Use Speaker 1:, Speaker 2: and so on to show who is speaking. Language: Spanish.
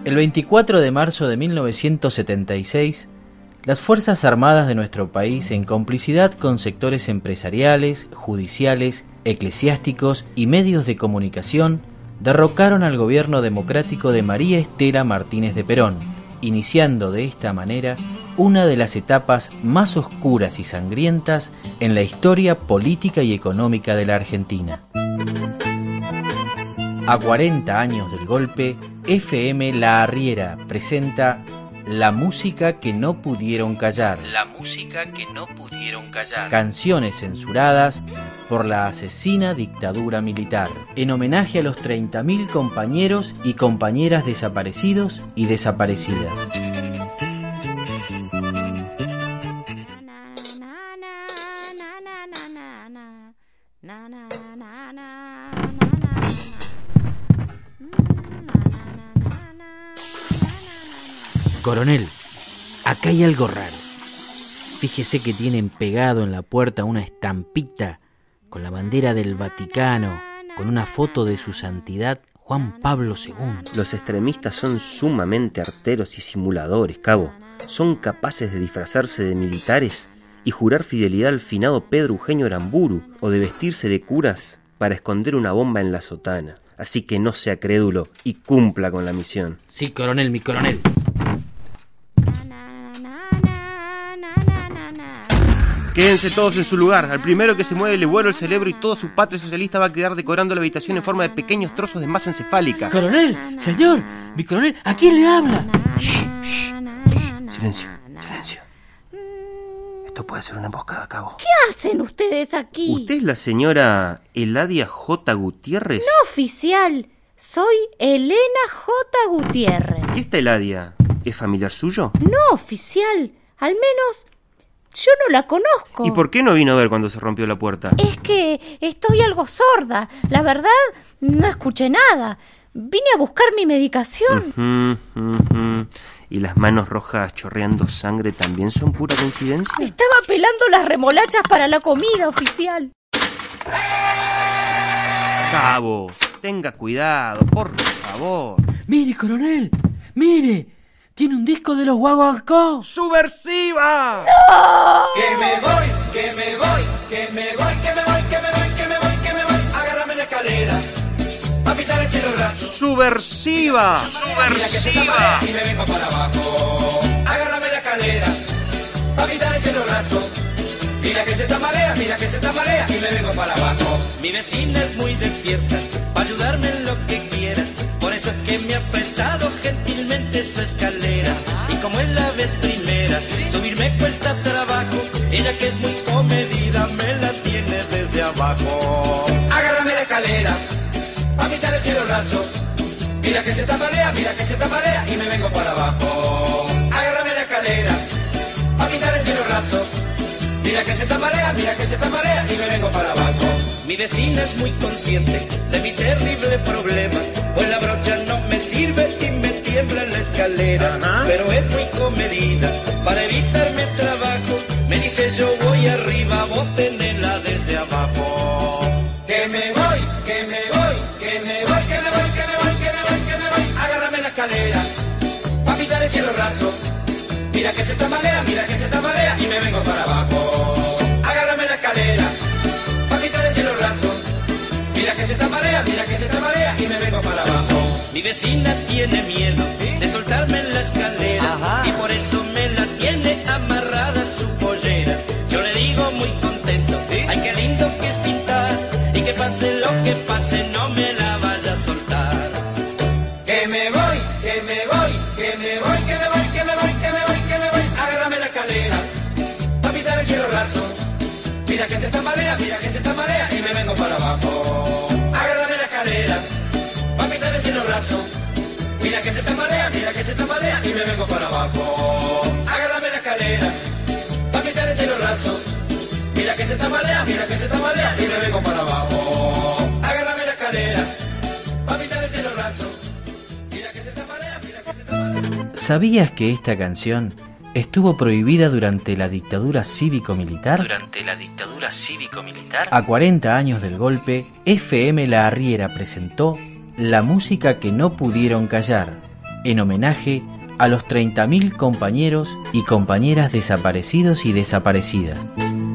Speaker 1: El 24 de marzo de 1976, las Fuerzas Armadas de nuestro país, en complicidad con sectores empresariales, judiciales, eclesiásticos y medios de comunicación, derrocaron al gobierno democrático de María Estela Martínez de Perón, iniciando de esta manera una de las etapas más oscuras y sangrientas en la historia política y económica de la Argentina. A 40 años del golpe, FM La Arriera presenta La música que no pudieron callar. La música que no pudieron callar. Canciones censuradas por la asesina dictadura militar, en homenaje a los 30.000 compañeros y compañeras desaparecidos y desaparecidas. Coronel, acá hay algo raro. Fíjese que tienen pegado en la puerta una estampita con la bandera del Vaticano, con una foto de su santidad Juan Pablo II.
Speaker 2: Los extremistas son sumamente arteros y simuladores, cabo. Son capaces de disfrazarse de militares y jurar fidelidad al finado Pedro Eugenio Aramburu, o de vestirse de curas para esconder una bomba en la sotana. Así que no sea crédulo y cumpla con la misión.
Speaker 1: Sí, coronel, mi coronel.
Speaker 2: Quédense todos en su lugar. Al primero que se mueve le vuelo el cerebro y todo su patria socialista va a quedar decorando la habitación en forma de pequeños trozos de masa encefálica.
Speaker 1: Coronel, señor, mi coronel, ¿a quién le habla?
Speaker 2: Shh, shh, shh. Silencio, silencio. Esto puede ser una emboscada, cabo.
Speaker 3: ¿Qué hacen ustedes aquí?
Speaker 2: ¿Usted es la señora Eladia J. Gutiérrez?
Speaker 3: No, oficial. Soy Elena J. Gutiérrez.
Speaker 2: ¿Y esta Eladia es familiar suyo?
Speaker 3: No, oficial. Al menos yo no la conozco.
Speaker 2: ¿Y por qué no vino a ver cuando se rompió la puerta?
Speaker 3: Es que estoy algo sorda. La verdad, no escuché nada. Vine a buscar mi medicación.
Speaker 2: ¿Y las manos rojas chorreando sangre también son pura coincidencia?
Speaker 3: Estaba pelando las remolachas para la comida, oficial.
Speaker 2: Cabo, tenga cuidado, por favor.
Speaker 1: Mire, coronel, mire. Tiene un disco de los Guaguancó.
Speaker 2: ¡Subversiva!
Speaker 3: ¡No!
Speaker 4: Que me voy, que me voy, que me voy, que me voy, que me voy, que me voy, que me voy. Agárrame la escalera, pa' pintar el cielo raso.
Speaker 2: ¡Subversiva!
Speaker 4: Mira que se tambarea y me vengo para abajo. Agárrame la escalera, pa' pintar el cielo raso. Mira que se tambalea, mira que se tambalea y me vengo para abajo. Mi vecina es muy despierta, pa' ayudarme en lo que quiera. Por eso que me ha prestado gentilmente su escalera. Y como es la vez primera, subirme cuesta trabajo. Ella que es muy comedida, me la tiene desde abajo. Agárrame la escalera, pa' pintar el cielo raso. Mira que se tambalea, mira que se tambalea y me vengo para abajo. Agárrame la escalera, pa' pintar el cielo raso. Mira que se tambalea, mira que se tambalea y me vengo para abajo. Mi vecina es muy consciente de mi terrible problema, pues la brocha no me sirve y me tiembla en la escalera. Pero es muy comedida, para evitarme trabajo, me dice yo voy arriba, vos tenela desde abajo. Que me voy, que me voy, que me voy, que me voy, que me voy, que me voy, que me voy. Agárrame la escalera, pa' pintar el cielo raso. Mira que se tambalea, mira que se tambalea y me vengo para abajo. Agárrame la escalera, pa' pintar el cielo raso. Mira que se tambalea, mira que se tambalea y me vengo para abajo. Mi vecina tiene miedo de soltarme en la escalera y por eso me la tiene amarrada a su pollera. Yo le digo muy contento, ay qué lindo que es pintar y que pase lo que pase no me la vaya a soltar. Que me voy, que me voy, que me voy, que me voy, que me voy, que me voy, que me voy. Agárrame la escalera, pa' pintar el cielo raso. Mira que se tambalea, mira que se tambalea y me vengo para abajo. Agárrame la escalera, pa' pintar el cielo raso. Mira que se tambalea, mira que se tambalea y me vengo para abajo. Agárrame la escalera, pa' pintar el cielo raso. Mira que se tambalea, mira que se tambalea y me vengo para abajo. Agárrame la escalera, pa' pintar el cielo raso. Mira que se tambalea, mira que se tambalea.
Speaker 1: ¿Sabías que esta canción estuvo prohibida durante la dictadura cívico-militar? A 40 años del golpe, FM La Arriera presentó La música que no pudieron callar, en homenaje a los 30.000 compañeros y compañeras desaparecidos y desaparecidas.